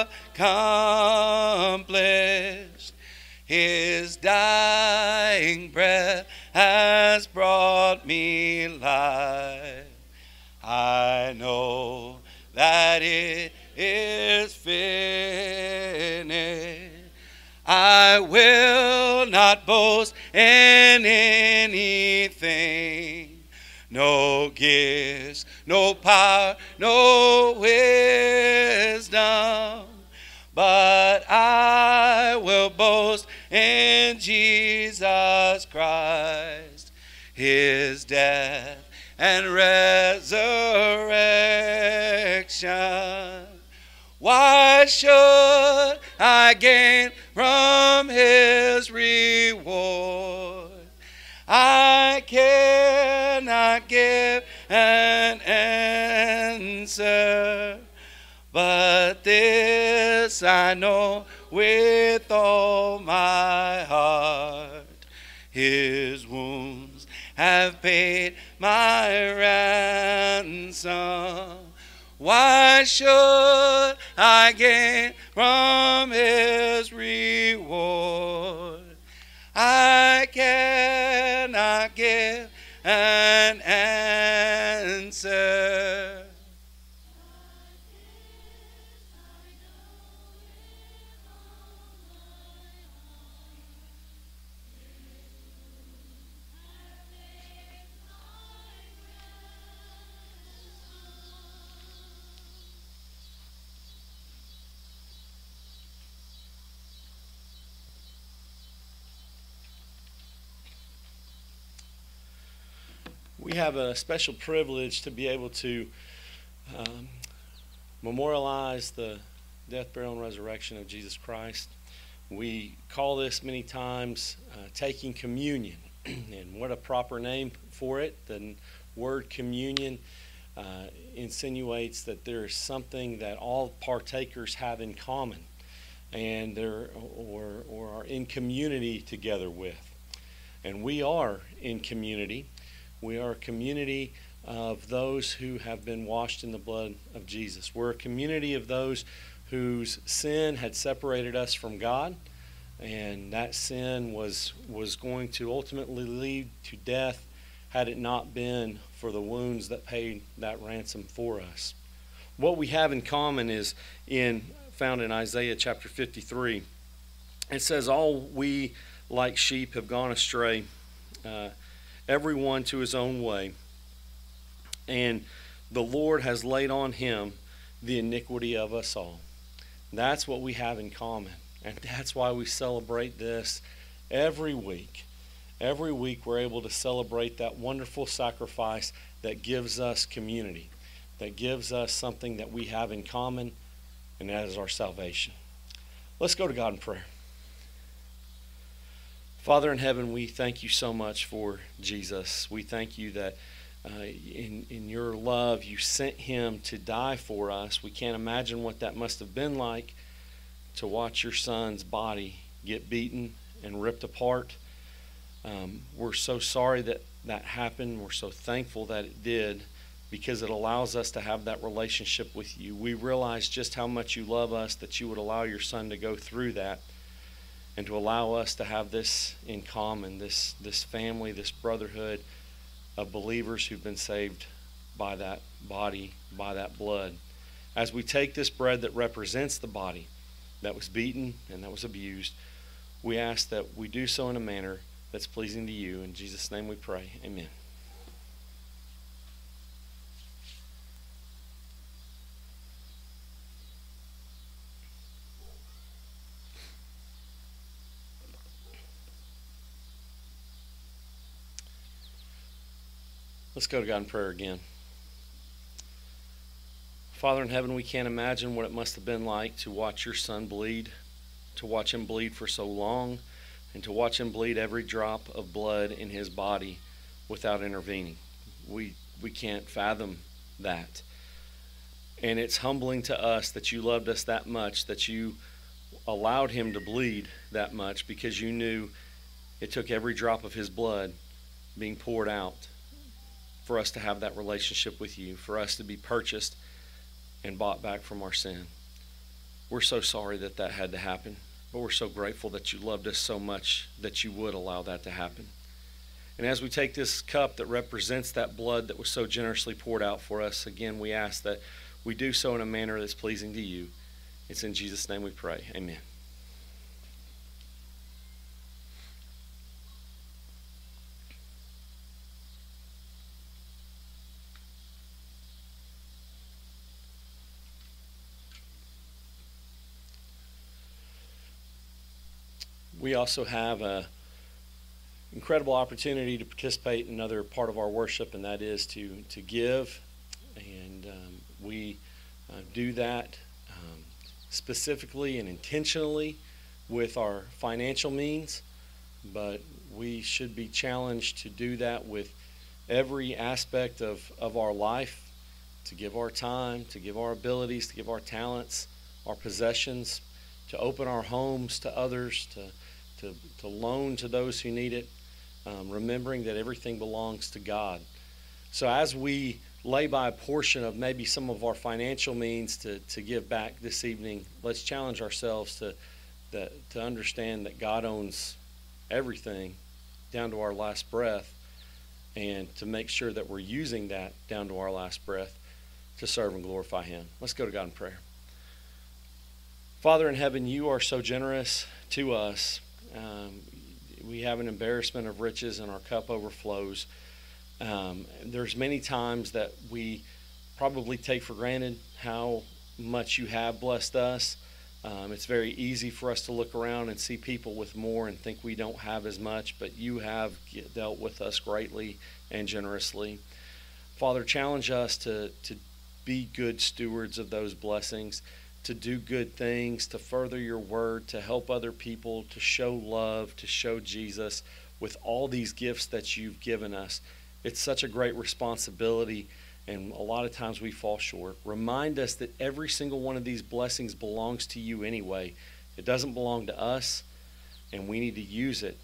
accomplished. His dying breath has brought me life. I know that it is finished. I will not boast in anything, no gifts, no power, no wisdom, but I will boast in Jesus Christ, His death and resurrection. Why should I gain from His reward? I cannot give an answer, but this I know with all my heart: His wounds have paid my ransom. Why should I gain from His reward? I cannot give an answer. We have a special privilege to be able to memorialize the death, burial, and resurrection of Jesus Christ. We call this many times taking communion, and what a proper name for it. The word communion insinuates that there is something that all partakers have in common, and or are in community together with. And we are in community. We are a community of those who have been washed in the blood of Jesus. We're a community of those whose sin had separated us from God, and that sin was going to ultimately lead to death had it not been for the wounds that paid that ransom for us. What we have in common is found in Isaiah chapter 53. It says, all we like sheep have gone astray, everyone to his own way, and the Lord has laid on Him the iniquity of us all. That's what we have in common, and that's why we celebrate this every week. Every week we're able to celebrate that wonderful sacrifice that gives us community, that gives us something that we have in common, and that is our salvation. Let's go to God in prayer. Father in heaven, we thank You so much for Jesus. We thank You that in your love, you sent him to die for us. We can't imagine what that must have been like to watch your son's body get beaten and ripped apart. We're so sorry that that happened. We're so thankful that it did, because it allows us to have that relationship with you. We realize just how much you love us, that you would allow your son to go through that, and to allow us to have this in common, this family, this brotherhood of believers who've been saved by that body, by that blood. As we take this bread that represents the body that was beaten and that was abused, we ask that we do so in a manner that's pleasing to you. In Jesus' name we pray. Amen. Let's go to God in prayer again. Father in heaven, we can't imagine what it must have been like to watch your son bleed, to watch him bleed for so long, and to watch him bleed every drop of blood in his body without intervening. We can't fathom that. And it's humbling to us that you loved us that much, that you allowed him to bleed that much, because you knew it took every drop of his blood being poured out for us to have that relationship with you, for us to be purchased and bought back from our sin. We're so sorry that that had to happen, but we're so grateful that you loved us so much that you would allow that to happen. And as we take this cup that represents that blood that was so generously poured out for us, again, we ask that we do so in a manner that's pleasing to you. It's in Jesus' name we pray. Amen. We also have an incredible opportunity to participate in another part of our worship, and that is to give. And we do that specifically and intentionally with our financial means, but we should be challenged to do that with every aspect of our life, to give our time, to give our abilities, to give our talents, our possessions, to open our homes to others, to loan to those who need it, remembering that everything belongs to God. So as we lay by a portion of maybe some of our financial means to give back this evening, let's challenge ourselves to understand that God owns everything down to our last breath, and to make sure that we're using that down to our last breath to serve and glorify Him. Let's go to God in prayer. Father in heaven, you are so generous to us. We have an embarrassment of riches, and our cup overflows. There's many times that we probably take for granted how much you have blessed us. It's very easy for us to look around and see people with more and think we don't have as much, but you have dealt with us greatly and generously. Father, challenge us to be good stewards of those blessings, to do good things, to further your word, to help other people, to show love, to show Jesus with all these gifts that you've given us. It's such a great responsibility, and a lot of times we fall short. Remind us that every single one of these blessings belongs to you anyway. It doesn't belong to us, and we need to use it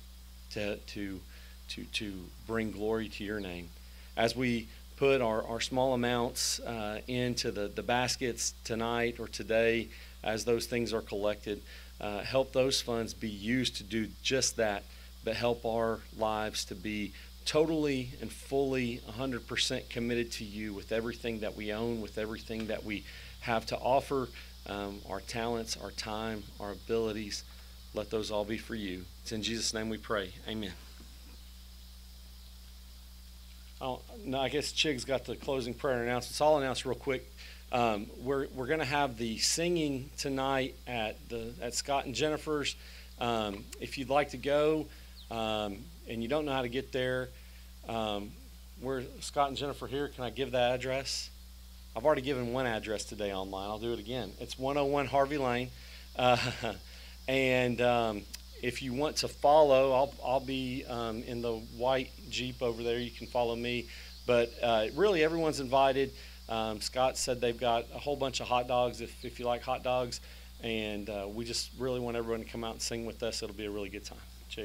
to bring glory to your name. As we put our small amounts into the baskets tonight or today, as those things are collected, help those funds be used to do just that, but help our lives to be totally and fully 100% committed to you with everything that we own, with everything that we have to offer, our talents, our time, our abilities. Let those all be for you. It's in Jesus' name we pray. Amen. Oh, no, I guess Chig's got the closing prayer and announcements. I'll announce real quick. We're going to have the singing tonight at Scott and Jennifer's. If you'd like to go and you don't know how to get there, we're Scott and Jennifer here. Can I give that address? I've already given one address today online. I'll do it again. It's 101 Harvey Lane. And if you want to follow, I'll be in the white Jeep over there. You can follow me. But really, everyone's invited. Scott said they've got a whole bunch of hot dogs if you like hot dogs. And we just really want everyone to come out and sing with us. It'll be a really good time. Chick.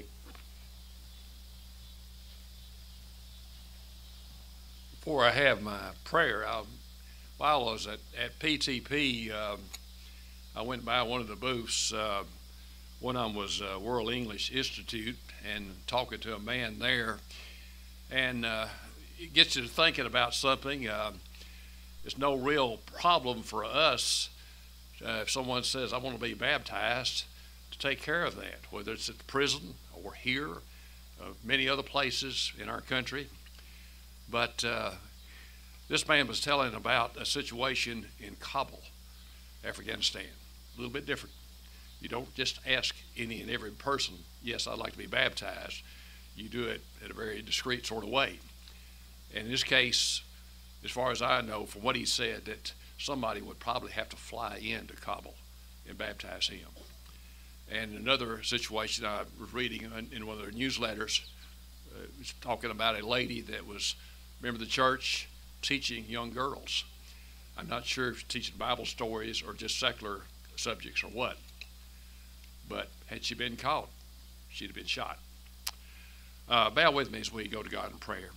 Before I have my prayer, while I was at PTP, I went by one of the booths. One of them was World English Institute, and talking to a man there, and it gets you to thinking about something. It's no real problem for us if someone says, I want to be baptized, to take care of that, whether it's at the prison or here, many other places in our country. But this man was telling about a situation in Kabul, Afghanistan. A little bit different. You don't just ask any and every person, yes, I'd like to be baptized. You do it in a very discreet sort of way. And in this case, as far as I know, from what he said, that somebody would probably have to fly into Kabul and baptize him. And another situation I was reading in one of their newsletters, was talking about a lady that was a member of the church teaching young girls. I'm not sure if she's teaching Bible stories or just secular subjects or what. But had she been caught, she'd have been shot. Bow with me as we go to God in prayer.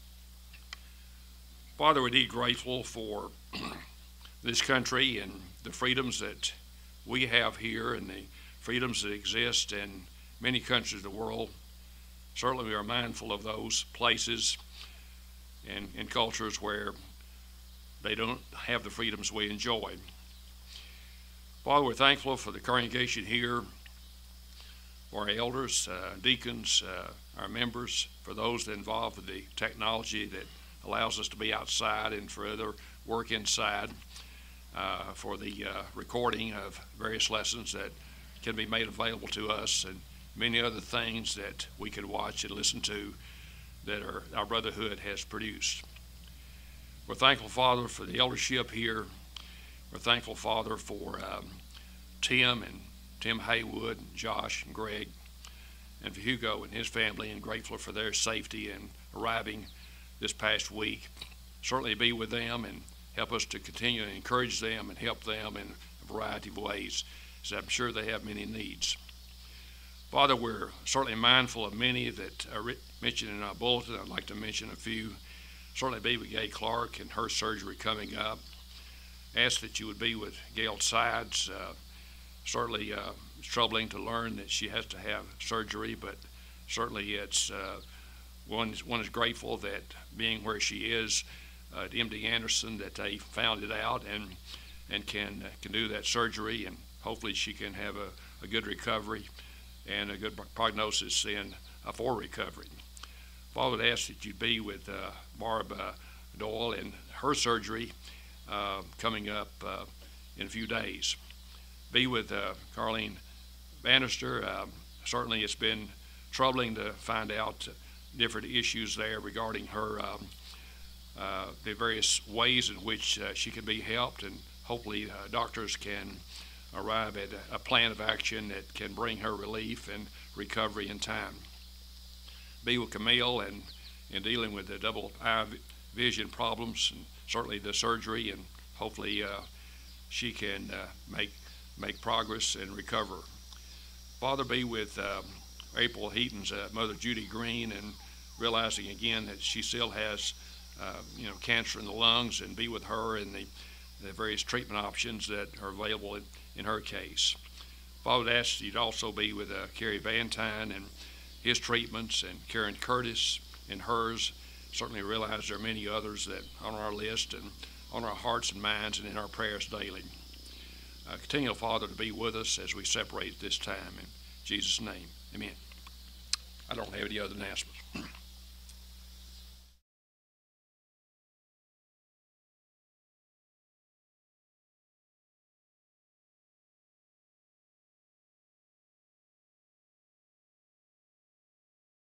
Father, we're indeed grateful for this country and the freedoms that we have here and the freedoms that exist in many countries of the world. Certainly we are mindful of those places and cultures where they don't have the freedoms we enjoy. Father, we're thankful for the congregation here, for our elders, deacons, our members, for those that are involved with the technology that allows us to be outside and for other work inside, for the recording of various lessons that can be made available to us, and many other things that we can watch and listen to that our brotherhood has produced. We're thankful, Father, for the eldership here. We're thankful, Father, for Tim Haywood, and Josh and Greg, and for Hugo and his family, and grateful for their safety and arriving this past week. Certainly be with them and help us to continue to encourage them and help them in a variety of ways, as I'm sure they have many needs. Father, we're certainly mindful of many that are mentioned in our bulletin. I'd like to mention a few. Certainly be with Gay Clark and her surgery coming up. Ask that you would be with Gail Sides. Certainly it's troubling to learn that she has to have surgery, but certainly it's one is grateful that being where she is at MD Anderson, that they found it out and can do that surgery, and hopefully she can have a good recovery and a good prognosis for recovery. Father, I'd ask that you'd be with Barb Doyle and her surgery coming up in a few days. Be with Carlene Bannister. Certainly it's been troubling to find out different issues there regarding her, the various ways in which she can be helped, and hopefully doctors can arrive at a plan of action that can bring her relief and recovery in time. Be with Camille and dealing with the double eye vision problems, and certainly the surgery, and hopefully she can make progress and recover. Father, be with April Heaton's mother, Judy Green, and realizing again that she still has cancer in the lungs, and be with her in the various treatment options that are available in her case. Father, I'd ask you'd also be with Kerry Vantine and his treatments, and Karen Curtis and hers. Certainly realize there are many others that on our list and on our hearts and minds and in our prayers daily. Continue, Father, to be with us as we separate this time. In Jesus' name, amen. I don't have any other announcements.